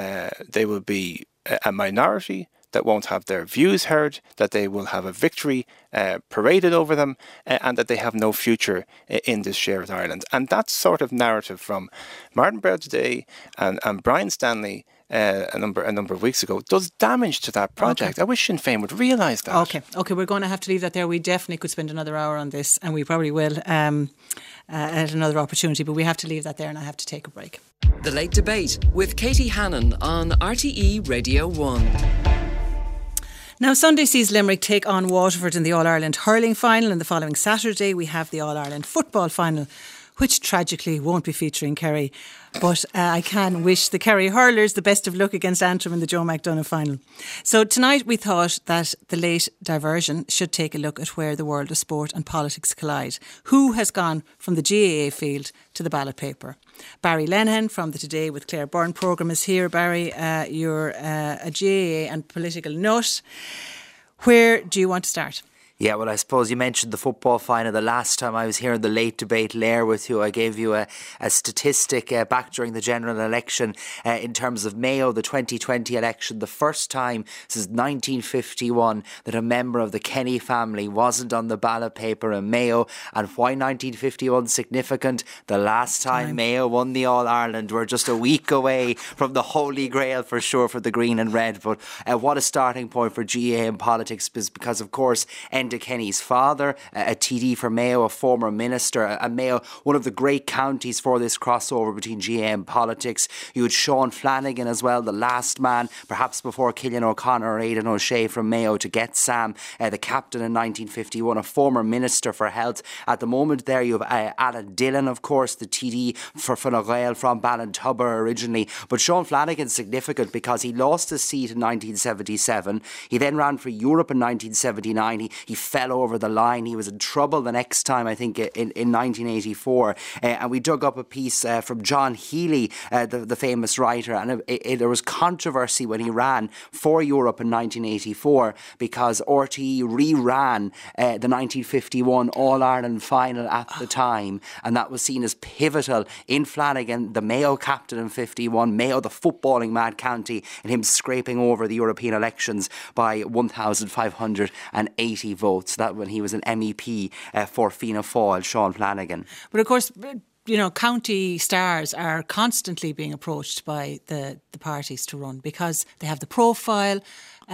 a minority that won't have their views heard, that they will have a victory paraded over them, and that they have no future in this shared Ireland. And that sort of narrative from Martin Brown today and Brian Stanley a number of weeks ago does damage to that project. Okay. I wish Sinn Féin would realise that. Okay, we're going to have to leave that there. We definitely could spend another hour on this, and we probably will at another opportunity, but we have to leave that there, and I have to take a break. The Late Debate with Katie Hannon on RTE Radio 1. Now, Sunday sees Limerick take on Waterford in the All-Ireland hurling final, and the following Saturday we have the All-Ireland football final, which tragically won't be featuring Kerry. But I can wish the Kerry hurlers the best of luck against Antrim in the Joe McDonagh final. So tonight we thought that the late diversion should take a look at where the world of sport and politics collide. Who has gone from the GAA field to the ballot paper? Barry Lenihan from the Today with Claire Byrne programme is here. Barry, you're a GAA and political nut. Where do you want to start? Yeah, well, I suppose you mentioned the football final. The last time I was here in the Late Debate Lair with you, I gave you a statistic back during the general election in terms of Mayo, the 2020 election. The first time since 1951 that a member of the Kenny family wasn't on the ballot paper in Mayo. And why 1951 significant? The last time Mayo won the All-Ireland. We're just a week away from the Holy Grail for sure for the green and red. But what a starting point for GAA in politics, because of course Enda Kenny's father, a TD for Mayo, a former minister, and Mayo, one of the great counties for this crossover between GAA and politics. You had Sean Flanagan as well, the last man, perhaps before Cillian O'Connor or Aidan O'Shea from Mayo, to get Sam, the captain in 1951, a former minister for health. At the moment there you have Alan Dillon, of course, the TD for Fine Gael from Ballintubber originally. But Sean Flanagan's significant because he lost his seat in 1977. He then ran for Europe in 1979. He fell over the line. He was in trouble the next time, I think, in 1984. And we dug up a piece from John Healy, the famous writer, and there was controversy when he ran for Europe in 1984 because RTE re-ran the 1951 All-Ireland final at the time, and that was seen as pivotal in Flanagan, the Mayo captain in 51, Mayo, the footballing mad county, and him scraping over the European elections by 1,580 votes. That when he was an MEP for Fianna Fáil, Sean Flanagan. But of course, you know, county stars are constantly being approached by the parties to run because they have the profile.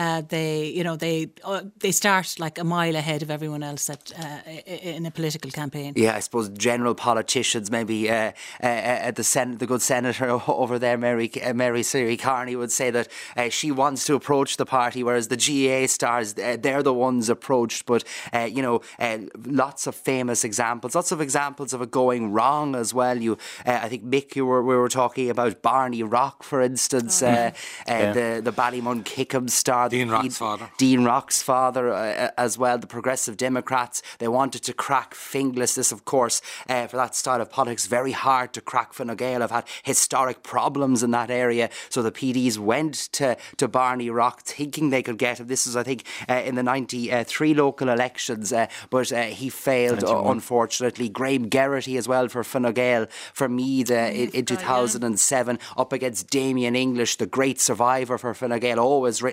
They start like a mile ahead of everyone else in a political campaign. Yeah, I suppose general politicians, maybe at the Senate, the good senator over there, Mary Siri Carney, would say that she wants to approach the party, whereas the GAA stars, they're the ones approached. But lots of famous examples, lots of examples of it going wrong as well. I think Mick, we were talking about Barney Rock, for instance, the Ballymun Kickham star. Dean Rock's father. Dean Rock's father as well. The Progressive Democrats, they wanted to crack Finglas. This, of course, for that style of politics, very hard to crack. Fine Gael have had historic problems in that area. So the PDs went to Barney Rock thinking they could get him. This is, I think, in the 93 local elections, but he failed, unfortunately. Graham Geraghty as well for Fine Gael, for Meath in 2007, up against Damien English, the great survivor for Fine Gael, always written off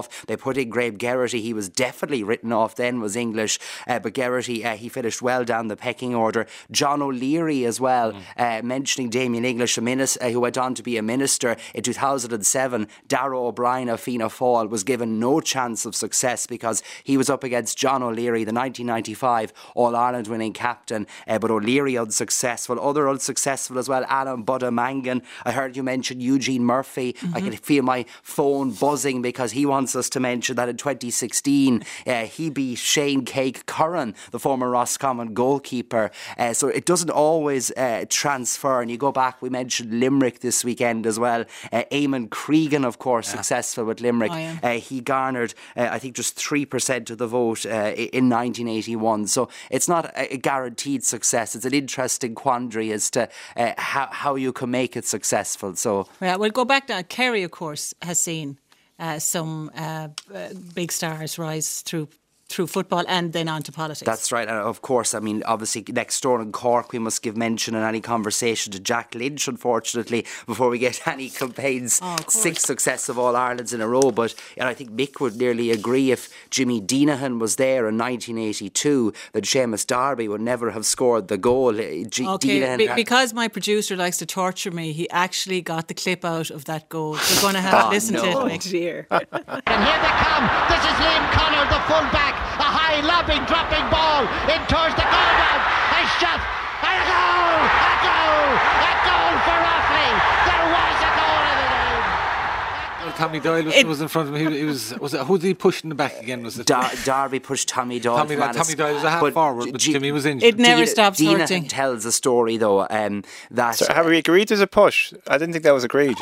off. They put in Graham Geraghty. He was definitely written off then, was English, but Geraghty, he finished well down the pecking order. John O'Leary as well, mentioning Damien English, who went on to be a minister in 2007. Darragh O'Brien of Fianna Fáil was given no chance of success because he was up against John O'Leary, the 1995 All-Ireland winning captain, but O'Leary unsuccessful. Other unsuccessful as well, Alan Budamangan. I heard you mention Eugene Murphy. I can feel my phone buzzing because he wants us to mention that in 2016 he beat Shane Cake Curran, the former Roscommon goalkeeper. So it doesn't always transfer. And you go back, we mentioned Limerick this weekend as well. Eamon Cregan, of course, successful with Limerick. He garnered, I think, just 3% of the vote in 1981. So it's not a guaranteed success. It's an interesting quandary as to how you can make it successful. So we'll go back to Kerry, of course, has seen some big stars rise through football and then on to politics. That's right. And of course, I mean, obviously next door in Cork we must give mention in any conversation to Jack Lynch, unfortunately, before we get any campaigns. 6 successive All-Irelands in a row. But I think Mick would nearly agree, if Jimmy Deanahan was there in 1982, that Seamus Darby would never have scored the goal. Because my producer likes to torture me, he actually got the clip out of that goal. We're going to have to listen to it, Mick. Dear. And here they come. This is Liam Connor, the full-back. A high lobbing, dropping ball in towards the goal line. A shot and a goal! A goal! A goal for Offaly. There was a goal in the game. Tommy Doyle was in front of him. He was who did he push in the back again? Was it Darby pushed Tommy Doyle? Tommy Doyle was a half forward, but Jimmy was injured. It never stops hurting. Deanahan tells a story though that. So have we agreed there's a push? I didn't think that was agreed.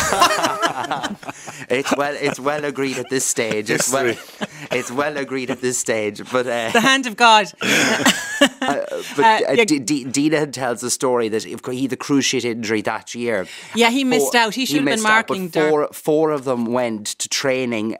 It's well agreed at this stage. It's well agreed at this stage. But the hand of God. Deanahan tells a story that he had the cruciate injury that year. Yeah, he missed out. He should have been marking. Four of them went to training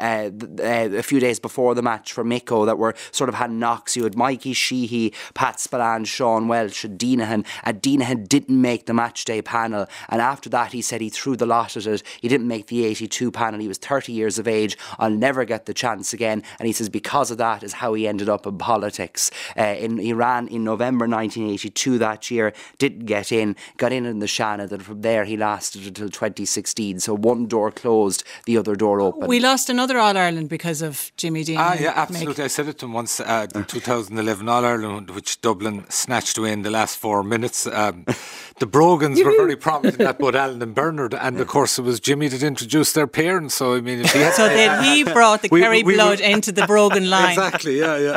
a few days before the match for Micko that were sort of had knocks. You had Mikey Sheehy, Pat Spillane, Sean Welsh and Deanahan. And Deanahan didn't make the match day panel. And after that he said he threw the lot at it. He didn't make the 82 panel. He was 30 years of age. I'll never get the chance again. And he says because of that is how he ended up in politics. He ran in November 1982 that year. Didn't get in. Got in the Shannon. And from there he lasted until 2016. So one door closed, the other door open. We lost another All-Ireland because of Jimmy Deanahan. Yeah, absolutely. I said it to him once, the 2011 All-Ireland, which Dublin snatched away in the last 4 minutes. The Brogans were very prominent in that, both Alan and Bernard, and of course it was Jimmy that introduced their parents. So I mean, if he had then he brought the Kerry blood into the Brogan line. Exactly. Yeah.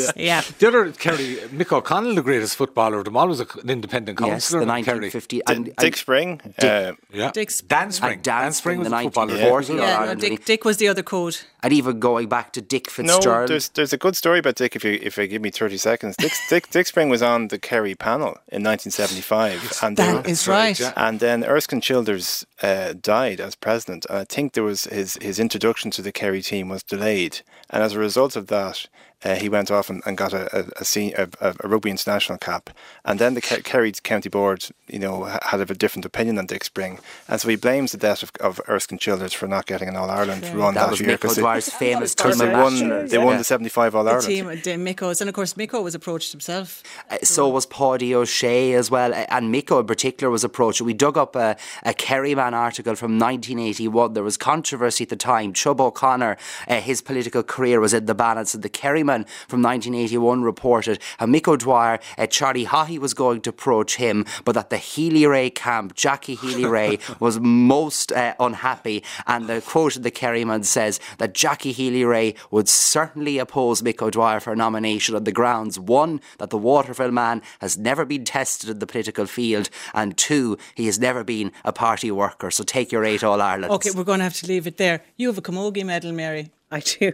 The other Kerry, Mick O'Connell, the greatest footballer of them all, was an independent councillor. Yes, the 1950. Dick Spring. Dan Spring. Dan Spring was the footballer. Dick was the other code. And even going back to Dick Fitzgerald. No, there's a good story about Dick if you give me 30 seconds. Dick Spring was on the Kerry panel in 1975. And that is right. And then Erskine Childers died as president. And I think there was his introduction to the Kerry team was delayed. And as a result of that, he went off and got a rugby international cap. And then the Kerry County Board, had a different opinion on Dick Spring. And so he blames the death of Erskine Childers for not getting an All-Ireland run that year. Mick O'Dwyer's famous because they won the 75 All-Ireland. The team, Micko's. And of course, Micko was approached himself. So was Paddy O'Shea as well. And Micko in particular was approached. We dug up a Kerryman article from 1981. There was controversy at the time. Chub O'Connor, his political career was in the balance, and the Kerryman from 1981 reported how Mick O'Dwyer, Charlie Haughey was going to approach him, but that the Healy-Rae camp, Jackie Healy-Rae, was most unhappy. And the quote of the Kerryman says that Jackie Healy-Rae would certainly oppose Mick O'Dwyer for a nomination on the grounds, 1, that the Waterville man has never been tested in the political field, and 2, he has never been a party worker. So take your 8 All-Irelands. Okay, we're going to have to leave it there. You have a Camogie medal, Mary. I do.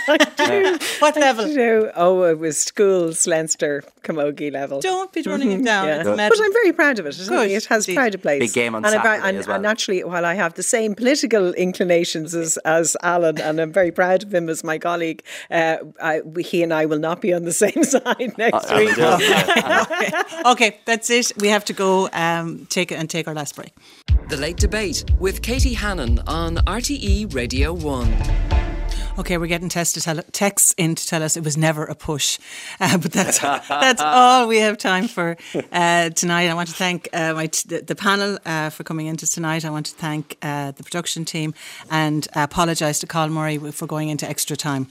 What level? Oh, it was schools, Leinster, Camogie level. Don't be running it down. Yeah. But I'm very proud of it. It has pride of place. Big game on Saturday as well. And actually, while I have the same political inclinations as Alan, and I'm very proud of him as my colleague, he and I will not be on the same side next week. Okay, that's it. We have to go take our last break. The Late Debate with Katie Hannon on RTE Radio 1. Okay, we're getting texts in to tell us it was never a push. But that's all we have time for tonight. I want to thank the panel for coming into tonight. I want to thank the production team and apologise to Carl Murray for going into extra time.